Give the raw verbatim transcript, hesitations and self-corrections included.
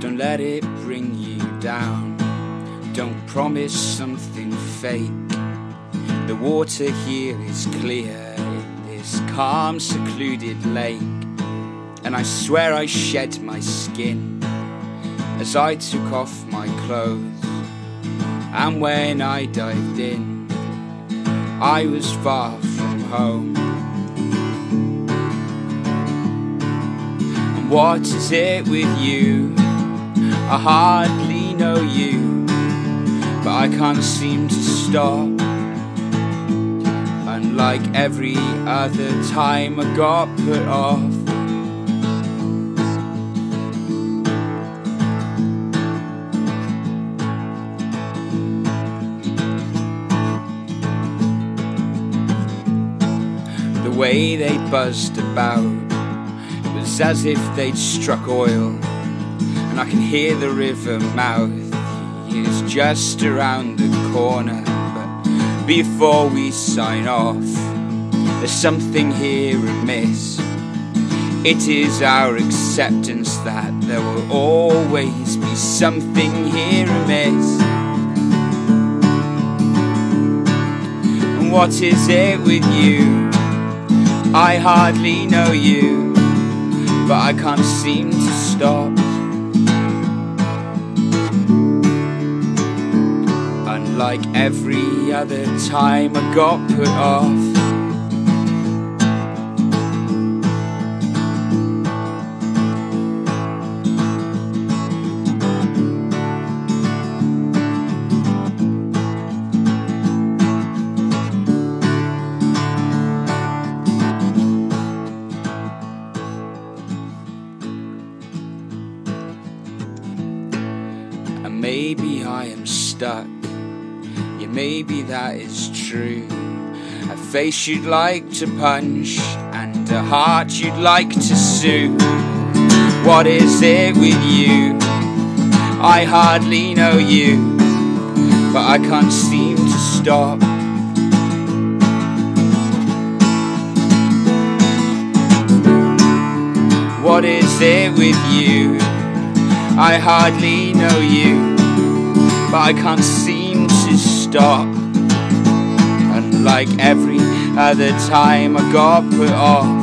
Don't let it bring you down. Don't promise something fake. The water here is clear in this calm, secluded lake. And I swear I shed my skin as I took off my clothes. And when I dived in, I was far from home. And what is it with you? I hardly know you, but I can't seem to stop. Unlike every other time I got put off. The way they buzzed about, it was as if they'd struck oil. And I can hear the river mouth, it's just around the corner. But before we sign off, there's something here amiss. It is our acceptance that there will always be something here amiss. And what is it with you? I hardly know you, but I can't seem to stop. Unlike every other time I got put off. And maybe I am stuck. Yeah, maybe that is true. A face you'd like to punch and a heart you'd like to sue. What is it with you? I hardly know you, but I can't seem to stop. What is it with you? I hardly know you, but I can't seem to stop. Unlike every other time I got put off.